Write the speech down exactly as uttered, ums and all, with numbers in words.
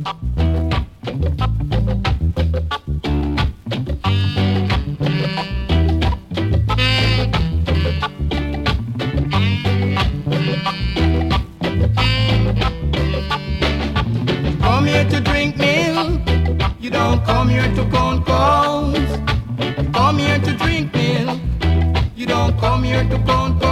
Come here to drink milk, you don't come here to count cows. Come here to drink milk, you don't come here to count cows.